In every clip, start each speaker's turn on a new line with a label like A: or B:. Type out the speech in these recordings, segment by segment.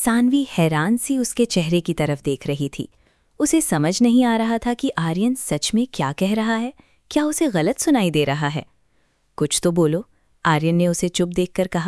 A: सानवी हैरान सी उसके चेहरे की तरफ देख रही थी। उसे समझ नहीं आ रहा था कि आर्यन सच में क्या कह रहा है, क्या उसे गलत सुनाई दे रहा है। कुछ तो बोलो, आर्यन ने उसे चुप देखकर कहा।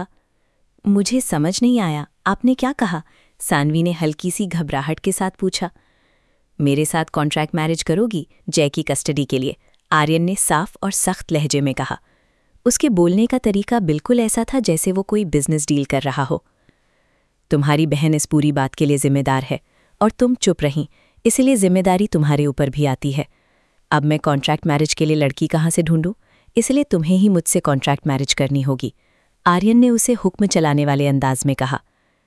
A: मुझे समझ नहीं आया, आपने क्या कहा? सानवी ने हल्की सी घबराहट के साथ पूछा। मेरे साथ कॉन्ट्रैक्ट मैरिज करोगी जय की कस्टडी के लिए? आर्यन ने साफ और सख्त लहजे में कहा। उसके बोलने का तरीका बिल्कुल ऐसा था जैसे वो कोई बिजनेस डील कर रहा हो। तुम्हारी बहन इस पूरी बात के लिए जिम्मेदार है और तुम चुप रहीं, इसलिए जिम्मेदारी तुम्हारे ऊपर भी आती है। अब मैं कॉन्ट्रैक्ट मैरिज के लिए लड़की कहाँ से ढूंढूं? इसलिए तुम्हें ही मुझसे कॉन्ट्रैक्ट मैरिज करनी होगी, आर्यन ने उसे हुक्म चलाने वाले अंदाज में कहा।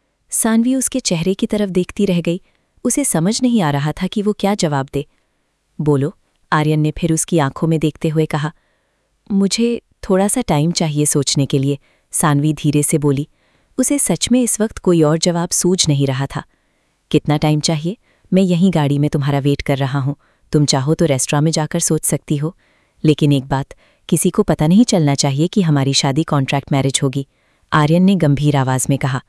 A: सानवी उसके चेहरे की तरफ देखती रह गई। उसे समझ नहीं आ रहा था कि वो क्या जवाब दे। बोलो, आर्यन ने फिर उसकी आंखों में देखते हुए कहा। मुझे थोड़ा सा टाइम चाहिए सोचने के लिए, सानवी धीरे से बोली। उसे सच में इस वक्त कोई और जवाब सूझ नहीं रहा था। कितना टाइम चाहिए? मैं यहीं गाड़ी में तुम्हारा वेट कर रहा हूं। तुम चाहो तो रेस्टोरेंट में जाकर सोच सकती हो, लेकिन एक बात, किसी को पता नहीं चलना चाहिए कि हमारी शादी कॉन्ट्रैक्ट मैरिज होगी, आर्यन ने गंभीर आवाज में कहा।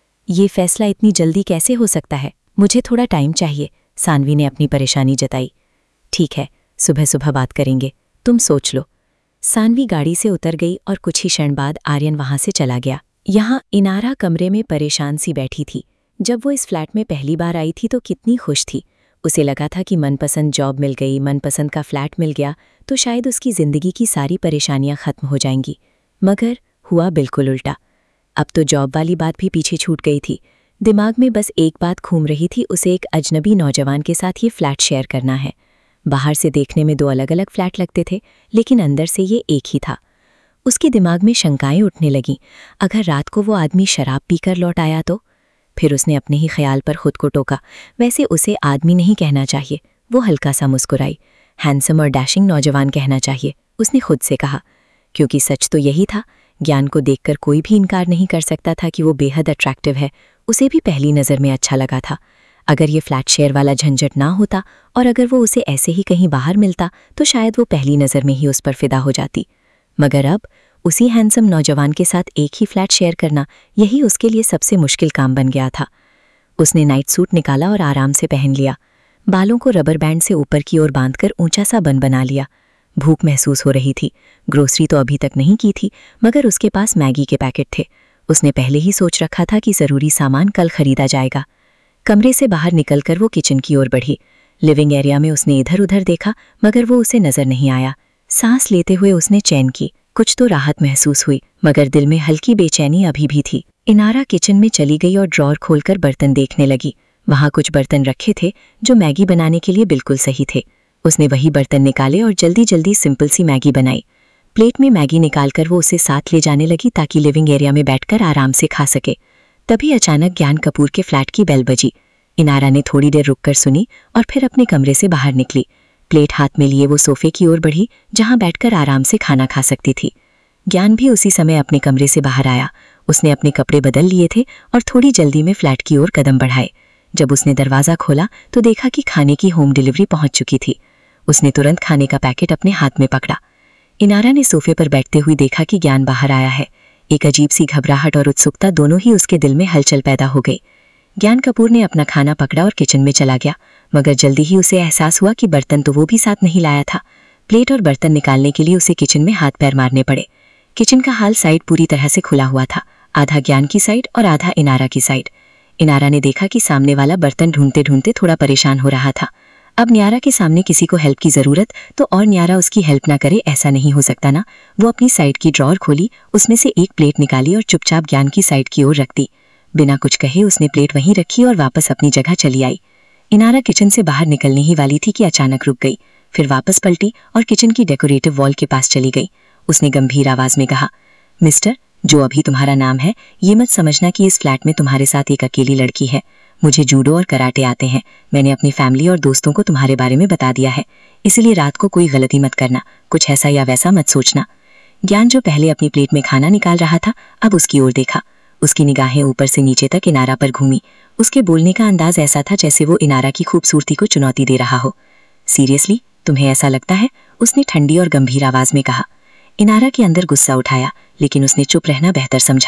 A: ये फैसला इतनी जल्दी कैसे हो सकता है? मुझे थोड़ा टाइम चाहिए, सानवी ने अपनी परेशानी जताई। ठीक है, सुबह सुबह बात करेंगे, तुम सोच लो। सानवी गाड़ी से उतर गई और कुछ ही क्षण बाद आर्यन वहां से चला गया। यहाँ इनारा कमरे में परेशान सी बैठी थी। जब वो इस फ्लैट में पहली बार आई थी तो कितनी खुश थी। उसे लगा था कि मनपसंद जॉब मिल गई, मनपसंद का फ्लैट मिल गया तो शायद उसकी ज़िंदगी की सारी परेशानियां खत्म हो जाएंगी। मगर हुआ बिल्कुल उल्टा। अब तो जॉब वाली बात भी पीछे छूट गई थी। दिमाग में बस एक बात घूम रही थी, उसे एक अजनबी नौजवान के साथ ये फ्लैट शेयर करना है। बाहर से देखने में 2 अलग-अलग फ्लैट लगते थे, लेकिन अंदर से ये एक ही था। उसके दिमाग में शंकाएं उठने लगीं। अगर रात को वो आदमी शराब पीकर लौट आया तो? फिर उसने अपने ही ख्याल पर खुद को टोका। वैसे उसे आदमी नहीं कहना चाहिए, वो हल्का सा मुस्कुराई। हैंडसम और डैशिंग नौजवान कहना चाहिए, उसने खुद से कहा, क्योंकि सच तो यही था। ज्ञान को देखकर कोई भी इनकार नहीं कर सकता था कि वो बेहद अट्रैक्टिव है। उसे भी पहली नज़र में अच्छा लगा था। अगर ये फ्लैट शेयर वाला झंझट ना होता और अगर वो उसे ऐसे ही कहीं बाहर मिलता तो शायद वो पहली नज़र में ही उस पर फिदा हो जाती। मगर अब उसी हैंडसम नौजवान के साथ एक ही फ्लैट शेयर करना, यही उसके लिए सबसे मुश्किल काम बन गया था। उसने नाइट सूट निकाला और आराम से पहन लिया। बालों को रबर बैंड से ऊपर की ओर बांधकर ऊंचा सा बन बना लिया। भूख महसूस हो रही थी। ग्रोसरी तो अभी तक नहीं की थी, मगर उसके पास मैगी के पैकेट थे। उसने पहले ही सोच रखा था कि ज़रूरी सामान कल खरीदा जाएगा। कमरे से बाहर निकलकर वो किचन की ओर बढ़ी। लिविंग एरिया में उसने इधर उधर देखा, मगर वो उसे नजर नहीं आया। सांस लेते हुए उसने चैन की। कुछ तो राहत महसूस हुई, मगर दिल में हल्की बेचैनी अभी भी थी। इनारा किचन में चली गई और ड्रॉर खोलकर बर्तन देखने लगी। वहां कुछ बर्तन रखे थे जो मैगी बनाने के लिए बिल्कुल सही थे। उसने वही बर्तन निकाले और जल्दी जल्दी सिंपल सी मैगी बनाई। प्लेट में मैगी निकालकर वो उसे साथ ले जाने लगी ताकि लिविंग एरिया में बैठकर आराम से खा सके। तभी अचानक ज्ञान कपूर के फ्लैट की बेल बजी। इनारा ने थोड़ी देर रुककर सुनी और फिर अपने कमरे से बाहर निकली। प्लेट हाथ में लिए वो सोफे की ओर बढ़ी, जहां बैठकर आराम से खाना खा सकती थी। ज्ञान भी उसी समय अपने कमरे से बाहर आया। उसने अपने कपड़े बदल लिए थे और थोड़ी जल्दी में फ्लैट की ओर कदम बढ़ाए। जब उसने दरवाज़ा खोला तो देखा कि खाने की होम डिलीवरी पहुंच चुकी थी। उसने तुरंत खाने का पैकेट अपने हाथ में पकड़ा। इनारा ने सोफे पर बैठते हुए देखा कि ज्ञान बाहर आया है। एक अजीब सी घबराहट और उत्सुकता दोनों ही उसके दिल में हलचल पैदा हो गई। ज्ञान कपूर ने अपना खाना पकड़ा और किचन में चला गया, मगर जल्दी ही उसे एहसास हुआ कि बर्तन तो वो भी साथ नहीं लाया था। प्लेट और बर्तन निकालने के लिए उसे किचन में हाथ पैर मारने पड़े। किचन का हाल साइड पूरी तरह से खुला हुआ था, आधा ज्ञान की साइड और आधा इनारा की साइड। इनारा ने देखा कि सामने वाला बर्तन ढूंढते ढूंढते थोड़ा परेशान हो रहा था। अब न्यारा के सामने किसी को हेल्प की जरूरत तो और न्यारा उसकी हेल्प ना करे, ऐसा नहीं हो सकता ना। वो अपनी साइड की ड्रॉर खोली, उसमें से एक प्लेट निकाली और चुपचाप ज्ञान की साइड की ओर रख दी। बिना कुछ कहे उसने प्लेट वहीं रखी और वापस अपनी जगह चली आई। इनारा किचन से बाहर निकलने ही वाली थी कि अचानक रुक गई, फिर वापस पलटी और किचन की डेकोरेटिव वॉल के पास चली गई। उसने गंभीर आवाज में कहा, मिस्टर, जो अभी तुम्हारा नाम है, ये मत समझना कि इस फ्लैट में तुम्हारे साथ एक अकेली लड़की है। मुझे जूडो और कराटे आते हैं। मैंने अपनी फैमिली और दोस्तों को तुम्हारे बारे में बता दिया है, इसलिए रात को कोई गलती मत करना, कुछ ऐसा या वैसा मत सोचना। ज्ञान जो पहले अपनी प्लेट में खाना निकाल रहा था, अब उसकी ओर देखा। उसकी निगाहें ऊपर से नीचे तक इनारा पर घूमी। उसके बोलने का अंदाज ऐसा था जैसे वो इनारा की खूबसूरती को चुनौती दे रहा हो। सीरियसली, तुम्हें ऐसा लगता है? उसने ठंडी और गंभीर आवाज में कहा। इनारा के अंदर गुस्सा उठाया, लेकिन उसने चुप रहना बेहतर समझा।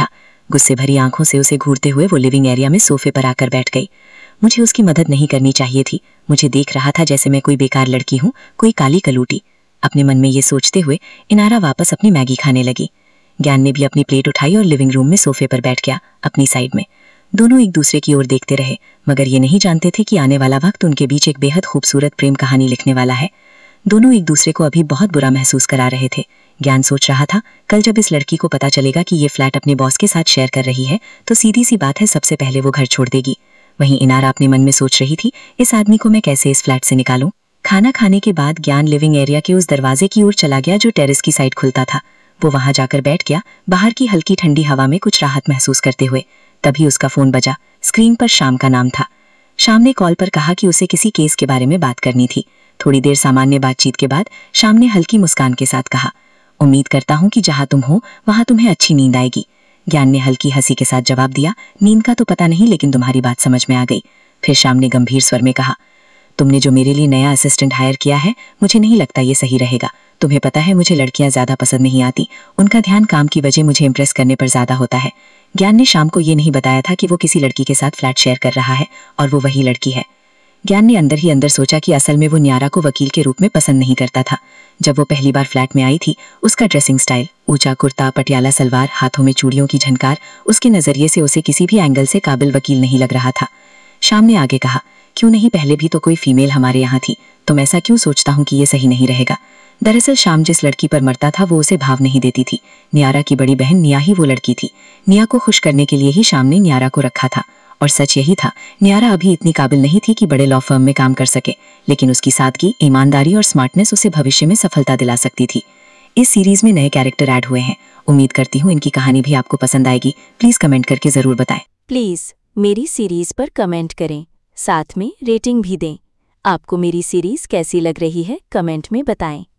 B: गुस्से भरी आंखों से उसे घूरते हुए वो लिविंग एरिया में सोफे पर आकर बैठ गई। मुझे उसकी मदद नहीं करनी चाहिए थी। मुझे देख रहा था जैसे मैं कोई बेकार लड़की हूँ, कोई काली कलूटी। अपने मन में ये सोचते हुए इनारा वापस अपनी मैगी खाने लगी। ज्ञान ने भी अपनी प्लेट उठाई और लिविंग रूम में सोफे पर बैठ गया अपनी साइड में। दोनों एक दूसरे की ओर देखते रहे, मगर ये नहीं जानते थे कि आने वाला वक्त उनके बीच एक बेहद खूबसूरत प्रेम कहानी लिखने वाला है। दोनों एक दूसरे को अभी बहुत बुरा महसूस करा रहे थे। ज्ञान सोच रहा था, कल जब इस लड़की को पता चलेगा कि ये फ्लैट अपने बॉस के साथ शेयर कर रही है तो सीधी सी बात है, सबसे पहले वो घर छोड़ देगी। वहीं इनारा अपने मन में सोच रही थी, इस आदमी को मैं कैसे इस फ्लैट से निकालूं। खाना खाने के बाद ज्ञान लिविंग एरिया के उस दरवाजे की ओर चला गया जो टेरेस की साइड खुलता था। वो वहां जाकर बैठ गया, बाहर की हल्की ठंडी हवा में कुछ राहत महसूस करते हुए। तभी उसका फोन बजा। स्क्रीन पर शाम का नाम था। शाम ने कॉल पर कहा कि उसे किसी केस के बारे में बात करनी थी। थोड़ी देर सामान्य बातचीत के बाद शाम ने हल्की मुस्कान के साथ कहा, उम्मीद करता हूं कि जहां तुम हो वहां तुम्हें अच्छी नींद आएगी। ज्ञान ने हल्की हंसी के साथ जवाब दिया, नींद का तो पता नहीं, लेकिन तुम्हारी बात समझ में आ गई। फिर शाम ने गंभीर स्वर में कहा, तुमने जो मेरे लिए नया असिस्टेंट हायर किया है, मुझे नहीं लगता ये सही रहेगा। तुम्हें पता है मुझे लड़कियां ज्यादा पसंद नहीं आती। उनका ध्यान काम की वजह मुझे इम्प्रेस करने पर ज्यादा होता है। ज्ञान ने शाम को ये नहीं बताया था कि वो किसी लड़की के साथ फ्लैट शेयर कर रहा है और वो वही लड़की है। ज्ञान ने अंदर ही अंदर सोचा कि असल में वो न्यारा को वकील के रूप में पसंद नहीं करता था। जब वो पहली बार फ्लैट में आई थी, उसका ड्रेसिंग स्टाइल, ऊंचा कुर्ता, पटियाला सलवार, हाथों में चूड़ियों की झनकार, उसके नजरिए से उसे किसी भी एंगल से काबिल वकील नहीं लग रहा था। शाम ने आगे कहा, क्यों नहीं, पहले भी तो कोई फीमेल हमारे यहाँ थी। तो मैं ऐसा क्यों सोचता हूँ कि ये सही नहीं रहेगा। दरअसल शाम जिस लड़की पर मरता था वो उसे भाव नहीं देती थी। न्यारा की बड़ी बहन निया ही वो लड़की थी। निया को खुश करने के लिए ही शाम ने न्यारा को रखा था। और सच यही था, न्यारा अभी इतनी काबिल नहीं थी कि बड़े लॉ फर्म में काम कर सके, लेकिन उसकी सादगी, ईमानदारी और स्मार्टनेस उसे भविष्य में सफलता दिला सकती थी। इस सीरीज में नए कैरेक्टर ऐड हुए हैं। उम्मीद करती हूँ इनकी कहानी भी आपको पसंद आएगी। प्लीज कमेंट करके जरूर बताएं।
A: प्लीज मेरी सीरीज पर कमेंट करें, साथ में रेटिंग भी दें। आपको मेरी सीरीज कैसी लग रही है, कमेंट में बताएं।